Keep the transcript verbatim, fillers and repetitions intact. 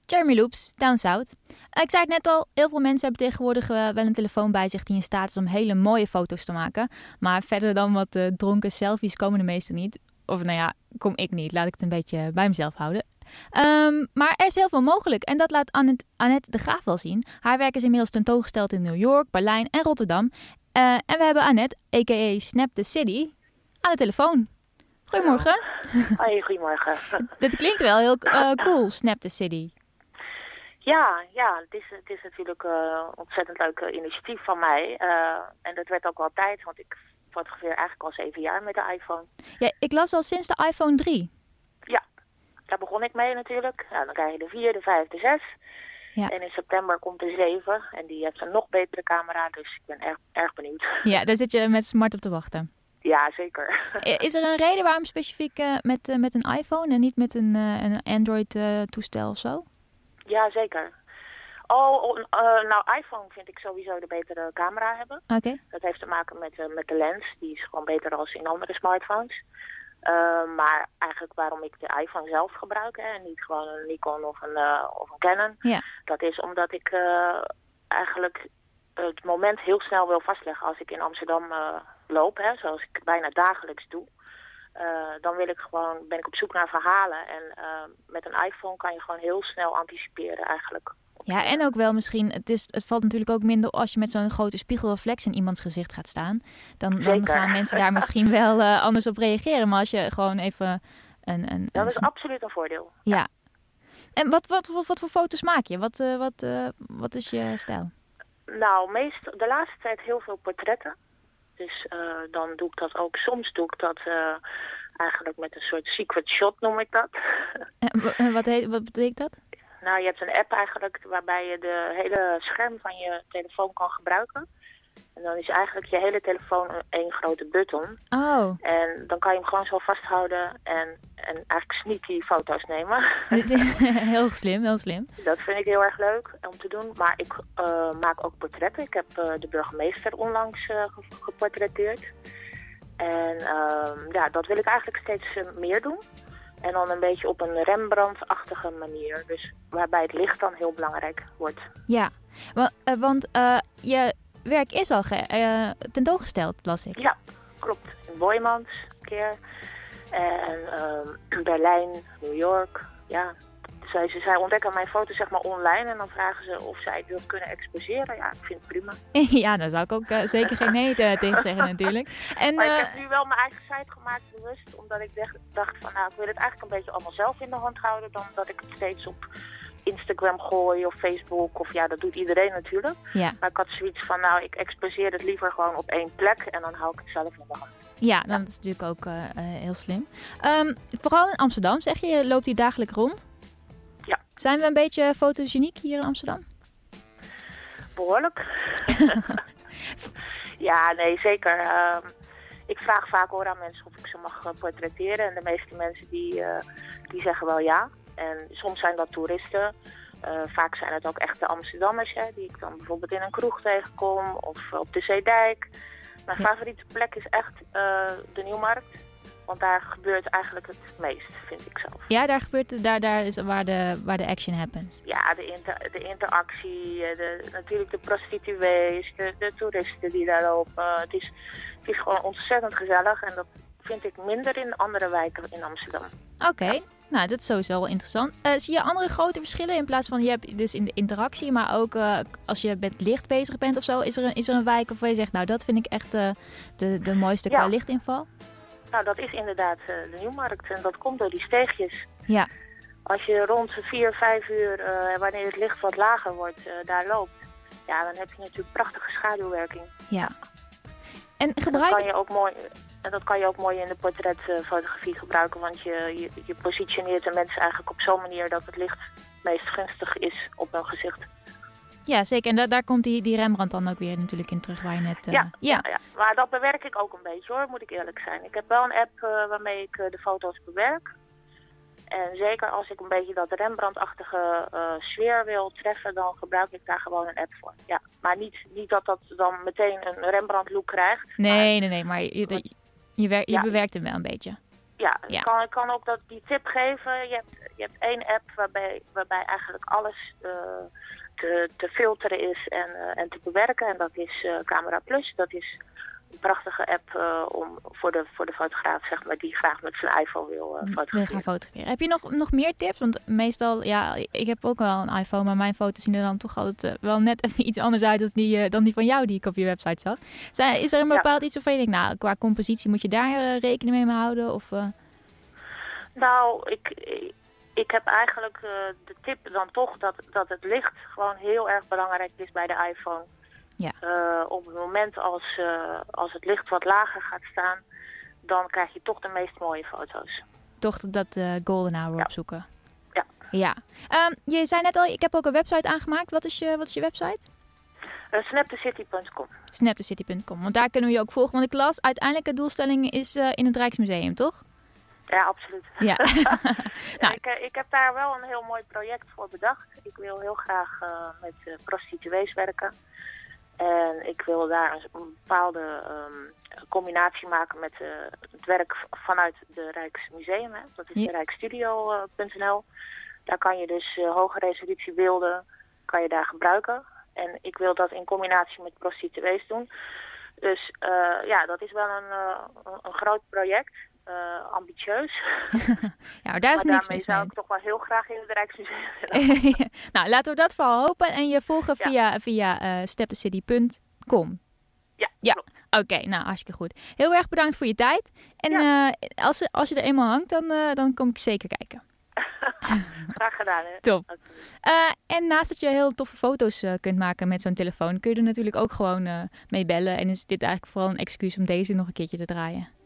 Jeremy Loops, Down South. Uh, ik zei het net al, heel veel mensen hebben tegenwoordig uh, wel een telefoon bij zich die in staat is om hele mooie foto's te maken. Maar verder dan wat uh, dronken selfies komen de meeste niet. Of nou ja, kom ik niet. Laat ik het een beetje bij mezelf houden. Um, maar er is heel veel mogelijk en dat laat Annette, Annette de Graaf wel zien. Haar werk is inmiddels tentoongesteld in New York, Berlijn en Rotterdam. Uh, en we hebben Annette, a k a. Snap the City, aan de telefoon. Goedemorgen. Hoi, goedemorgen. Dat klinkt wel heel uh, cool, Snap the City. Ja, ja, het is, het is natuurlijk een uh, ontzettend leuk uh, initiatief van mij. Uh, en dat werd ook wel tijd, want ik fotografeer eigenlijk al zeven jaar met de iPhone. Ja, ik las al sinds de iPhone drie. Ja, daar begon ik mee natuurlijk. Ja, dan krijg je de vier, de vijf, de zes. Ja. En in september komt de zeven. En die heeft een nog betere camera, dus ik ben erg, erg benieuwd. Ja, daar zit je met smart op te wachten. Ja, zeker. Is er een reden waarom specifiek uh, met, uh, met een iPhone en niet met een, uh, een Android-toestel uh, of zo? Ja, zeker. Oh, uh, nou, iPhone vind ik sowieso de betere camera hebben. Oké. Okay. Dat heeft te maken met, uh, met de lens. Die is gewoon beter dan in andere smartphones. Uh, maar eigenlijk waarom ik de iPhone zelf gebruik hè, en niet gewoon een Nikon of een, uh, of een Canon. Ja. Dat is omdat ik uh, eigenlijk het moment heel snel wil vastleggen als ik in Amsterdam uh, loop. Hè, zoals ik bijna dagelijks doe. Uh, dan wil ik gewoon, ben ik op zoek naar verhalen. En uh, met een iPhone kan je gewoon heel snel anticiperen eigenlijk. Ja, en ook wel misschien, het, is, het valt natuurlijk ook minder als je met zo'n grote spiegelreflex in iemands gezicht gaat staan. Dan, dan gaan mensen daar misschien wel uh, anders op reageren. Maar als je gewoon even een... een dat een... is absoluut een voordeel. Ja. ja. En wat, wat, wat, wat voor foto's maak je? Wat, uh, wat, uh, wat is je stijl? Nou, meest, de laatste tijd heel veel portretten. Dus uh, dan doe ik dat ook. Soms doe ik dat uh, eigenlijk met een soort secret shot, noem ik dat. En wat, heet, wat betekent dat? Nou, je hebt een app eigenlijk waarbij je de hele scherm van je telefoon kan gebruiken. En dan is eigenlijk je hele telefoon één grote button. Oh. En dan kan je hem gewoon zo vasthouden en, en eigenlijk sneaky foto's nemen. Heel slim, heel slim. Dat vind ik heel erg leuk om te doen. Maar ik uh, maak ook portretten. Ik heb uh, de burgemeester onlangs uh, geportretteerd. En uh, ja, dat wil ik eigenlijk steeds uh, meer doen. En dan een beetje op een Rembrandt-achtige manier. Dus waarbij het licht dan heel belangrijk wordt. Ja, want, uh, want uh, je werk is al ge- uh, tentoongesteld, las ik. Ja, klopt. In Boijmans een keer. En uh, Berlijn, New York. Ja, zij, zij ontdekken mijn foto's zeg maar online. En dan vragen ze of zij dat kunnen exposeren. Ja, ik vind het prima. Ja, daar zou ik ook uh, zeker geen nee tegen zeggen natuurlijk. En, maar uh, ik heb nu wel mijn eigen site gemaakt bewust. Omdat ik dacht van nou, ik wil het eigenlijk een beetje allemaal zelf in de hand houden. Dan dat ik het steeds op Instagram gooi of Facebook. Of ja, dat doet iedereen natuurlijk. Ja. Maar ik had zoiets van nou, ik exposeer het liever gewoon op één plek. En dan hou ik het zelf in de hand. Ja, nou, dat is natuurlijk ook uh, uh, heel slim. Um, vooral in Amsterdam, zeg je, je loopt hier dagelijks rond. Ja. Zijn we een beetje fotogeniek hier in Amsterdam? Behoorlijk. Ja, nee, zeker. Uh, ik vraag vaak hoor aan mensen of ik ze mag uh, portretteren. En de meeste mensen die, uh, die zeggen wel ja. En soms zijn dat toeristen. Uh, vaak zijn het ook echte Amsterdammers, hè, die ik dan bijvoorbeeld in een kroeg tegenkom of op de Zeedijk. Mijn ja. favoriete plek is echt uh, de Nieuwmarkt. Want daar gebeurt eigenlijk het meest, vind ik zelf. Ja, daar gebeurt daar, daar is waar de, waar de action happens. Ja, de, inter, de interactie, de, natuurlijk de prostituees, de, de toeristen die daar lopen. Het is, het is gewoon ontzettend gezellig en dat vind ik minder in andere wijken in Amsterdam. Oké, okay. ja. Nou dat is sowieso wel interessant. Uh, zie je andere grote verschillen in plaats van, je hebt dus in de interactie, maar ook uh, als je met licht bezig bent of zo, is er een, is er een wijk waarvan je zegt, nou dat vind ik echt uh, de, de mooiste qua ja. lichtinval? Nou, dat is inderdaad uh, de Nieuwmarkt en dat komt door die steegjes. Ja. Als je rond vier, vijf uur, uh, wanneer het licht wat lager wordt, uh, daar loopt, ja, dan heb je natuurlijk prachtige schaduwwerking. Ja. En gebruik... En dat kan je ook mooi, en dat kan je ook mooi in de portretfotografie gebruiken, want je, je, je positioneert de mensen eigenlijk op zo'n manier dat het licht het meest gunstig is op hun gezicht. Ja, zeker. En da- daar komt die, die Rembrandt dan ook weer natuurlijk in terug waar je net... Uh... Ja, ja. Ja, ja, maar dat bewerk ik ook een beetje hoor, moet ik eerlijk zijn. Ik heb wel een app uh, waarmee ik uh, de foto's bewerk. En zeker als ik een beetje dat Rembrandt-achtige uh, sfeer wil treffen, dan gebruik ik daar gewoon een app voor. Ja, maar niet, niet dat dat dan meteen een Rembrandt-look krijgt. Nee, maar, nee, nee, maar je, je, je, wer- je ja. bewerkt hem wel een beetje. Ja, ja. Ik, kan, ik kan ook dat, die tip geven. Je hebt, Je hebt één app waarbij, waarbij eigenlijk alles uh, te, te filteren is en, uh, en te bewerken. En dat is uh, Camera Plus. Dat is een prachtige app uh, om, voor, de, voor de fotograaf, zeg maar, die graag met zijn iPhone wil uh, fotograferen. Gaan fotograferen. Heb je nog, nog meer tips? Want meestal, ja, ik heb ook wel een iPhone, maar mijn foto's zien er dan toch altijd uh, wel net even iets anders uit dan die, uh, dan die van jou die ik op je website zag. Zijn, is er een bepaald ja. iets waarvan je denkt, nou, qua compositie moet je daar uh, rekening mee houden? Of, uh... Nou, ik, ik heb eigenlijk uh, de tip dan toch dat, dat het licht gewoon heel erg belangrijk is bij de iPhone. Ja. Uh, op het moment als, uh, als het licht wat lager gaat staan, dan krijg je toch de meest mooie foto's. Toch dat uh, golden hour ja. opzoeken. Ja. ja. Um, je zei net al, ik heb ook een website aangemaakt. Wat is je, wat is je website? Uh, snap the city punt com. snap the city punt com, want daar kunnen we je ook volgen. Want ik las, uiteindelijke doelstelling is uh, in het Rijksmuseum, toch? Ja, absoluut. Ja. nou. ik, ik heb daar wel een heel mooi project voor bedacht. Ik wil heel graag uh, met uh, prostituees werken. En ik wil daar een bepaalde um, combinatie maken met uh, het werk vanuit de Rijksmuseum. Hè. Dat is ja. de rijksstudio punt n l. Daar kan je dus uh, hoge resolutie beelden kan je daar gebruiken. En ik wil dat in combinatie met prostituees doen. Dus uh, ja, dat is wel een, uh, een groot project. Uh, ambitieus. ja, maar daar is maar niks daarmee mis zou mee. ik toch wel heel graag in het Rijksmuseum willen. nou, laten we dat vooral hopen. En je volgen ja. via, via uh, snap the city punt com. Ja, ja. Oké, okay, nou, hartstikke goed. Heel erg bedankt voor je tijd. En ja. uh, als, als je er eenmaal hangt, dan, uh, dan kom ik zeker kijken. Graag gedaan, hè. Top. Uh, en naast dat je heel toffe foto's uh, kunt maken met zo'n telefoon, kun je er natuurlijk ook gewoon uh, mee bellen. En is dit eigenlijk vooral een excuus om deze nog een keertje te draaien.